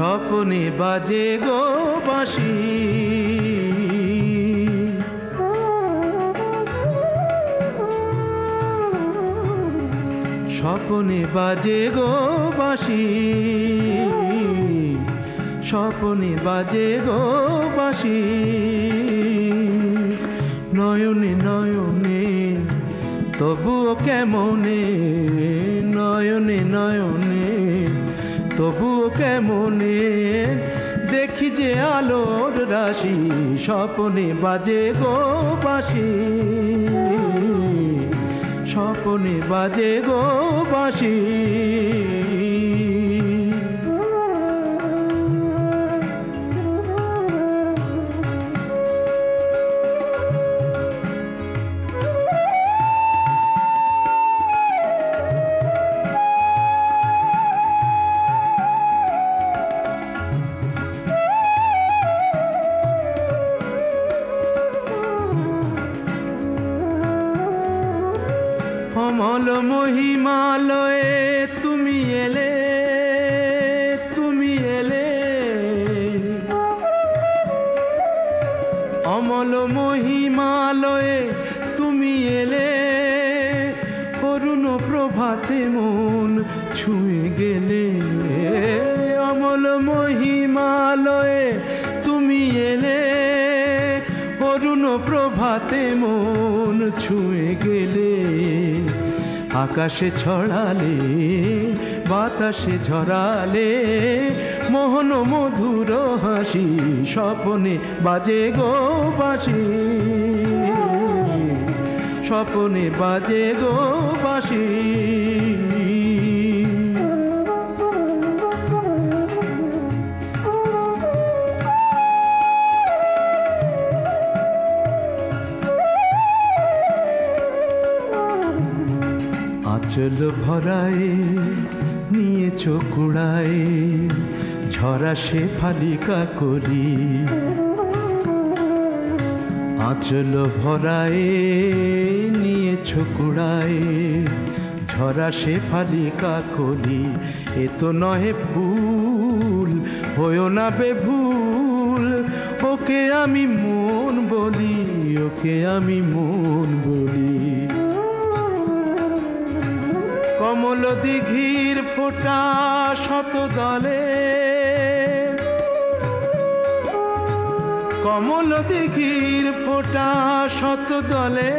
স্বপনে বাজে গো বাঁশি, স্বপনে বাজে গো বাঁশি, স্বপনে বাজে গো বাঁশি। নয়নে নয়নে তবুও কেমনে, নয়নে নয়নে তবুও কেমনে দেখি যে আলোর রাশি, স্বপনে বাজে গো বাঁশি, স্বপনে বাজে গো বাঁশি। অমল মহিমালয়ে তুমি এলে, তুমি এলে, অমল মহিমালয়ে তুমি এলে। অরুণ প্রভাতে মন ছুঁয়ে গেলে, অমল মহিমালয়ে তুমি এলে। অরুণ প্রভাতে মন ছুঁয়ে গেলে, আকাশে ছড়ালে বাতাসে ঝরালে মোহন মধুর হাসি, স্বপনে বাজে গো বাঁশি, স্বপনে বাজে গো বাঁশি। আঁচল ভরায় নিয়েছ কুড়ায় ঝরা সে ফালিকা করি, আঁচল ভরায় নিয়েছ কুড়ায় ঝরা সে ফালিকা করি। এ তো নহে ফুল হয়ো না বেভুল, ওকে আমি মন বলি, ওকে আমি মন বলি। কমল দিঘির ফোঁটা শত দলে, কমল দিঘির ফোঁটা শত দলে।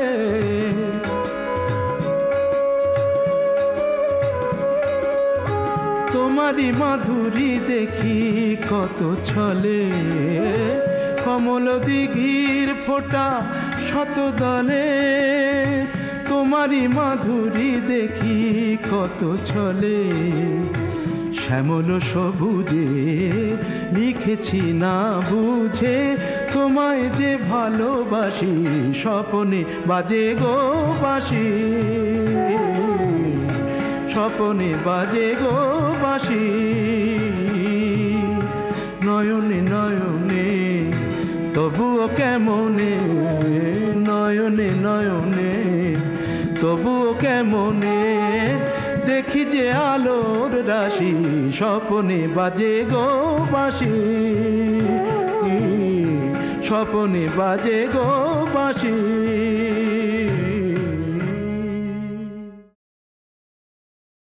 তোমারি মাধুরী দেখি কত ছলে, কমল দিঘির ফোঁটা শত দলে। তোমারি মাধুরী দেখি কত ছলে, শ্যামল সবুজে লিখেছি না বুঝে তোমায় যে ভালোবাসি, স্বপনে বাজে গো বাঁশি, স্বপনে বাজে গো বাঁশি। নয়নে নয়নে তবুও কেমনে, নয়নে নয়নে তবুও কেমনে দেখি যে আলোর রাশি, স্বপনে বাজে গো বাঁশি, স্বপনে বাজে গো বাঁশি।